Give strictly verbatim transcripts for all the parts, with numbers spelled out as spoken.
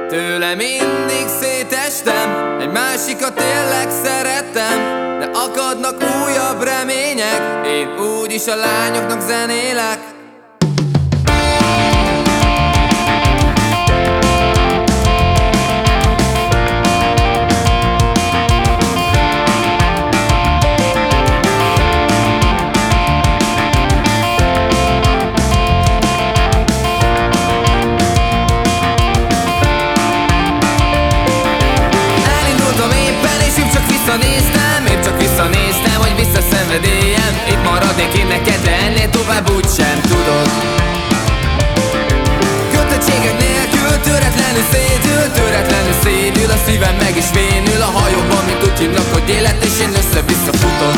Tőle mindig szétestem, egy másikat tényleg szerettem, de akadnak újabb remények, én úgyis a lányoknak zenélek. Visszanéztem, én csak visszanéztem, hogy visszaszenvedéljem. Itt maradnék én neked, de ennél tovább úgysem tudod. Kötöttségek nélkül töretlenül szédül, töretlenül szédül a szívem, meg is vénül a hajóban, mint úgy hívnak, hogy élet, és én össze-vissza futok.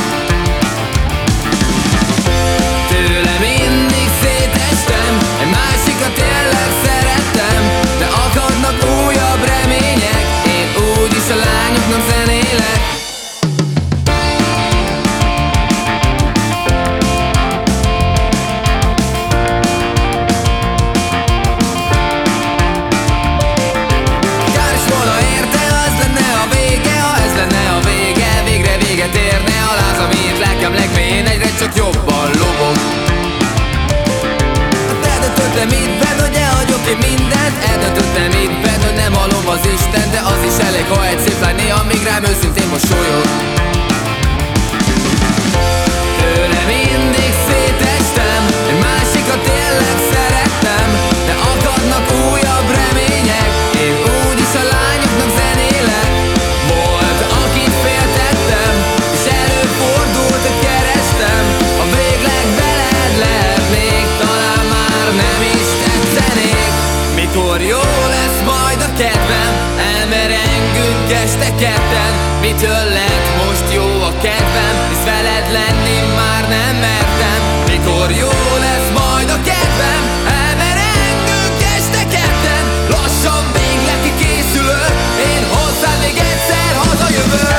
Tőle mindig szétestem, egy másikat tényleg szerettem, de akadnak újabb remények, én úgyis a lányoknak zenélek. Legmélyén egyre csak jobban lobog. Eldöntöttem itt bent, hogy elhagyok én mindent. Eldöntöttem itt bent, hogy nem halom az Isten, de az is elég, ha egy szép lány néha még rám őszintén mosolyog. Tőle mindig szétestem, egy másikat tényleg szerettem, de akadnak újabb remények, én úgyis a lányoknak zenélek. Volt, akit féltettem, és előfordult, hogy kerestem, a végleg veled lehetnék, talán már nem is tetszenék. Mikor jó lesz majd a kedvem, elmerengünk este ketten. Mitől lett most jó a kedvem, hisz veled lenni már nem mertem. Mikor jó lesz majd a kedvem, elmerengünk este ketten. Lassan végleg kikészülök, én hozzád még egyszer hazajövök.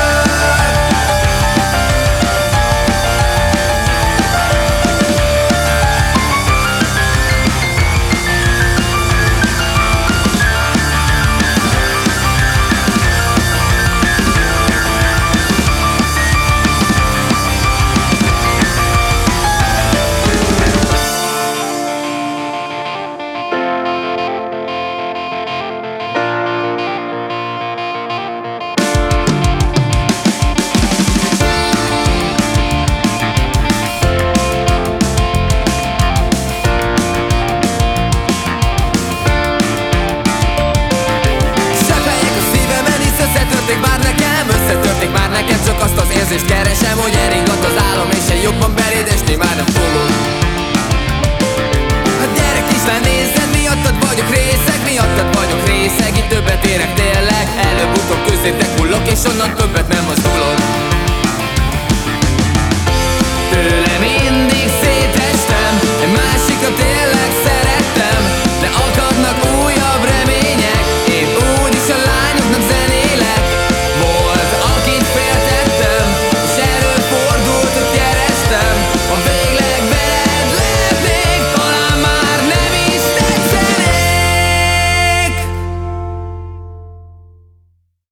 Összetörték már nekem, csak azt az érzést keresem, hogy elringat az álom, és egy jobban beléd esni már nem fogok. A gyerek kislány, nézzed, miattad vagyok részeg, miattad vagyok részeg, itt többet érek tényleg. Előbb-utóbb közétek hullok, és onnan többet nem mozdulok.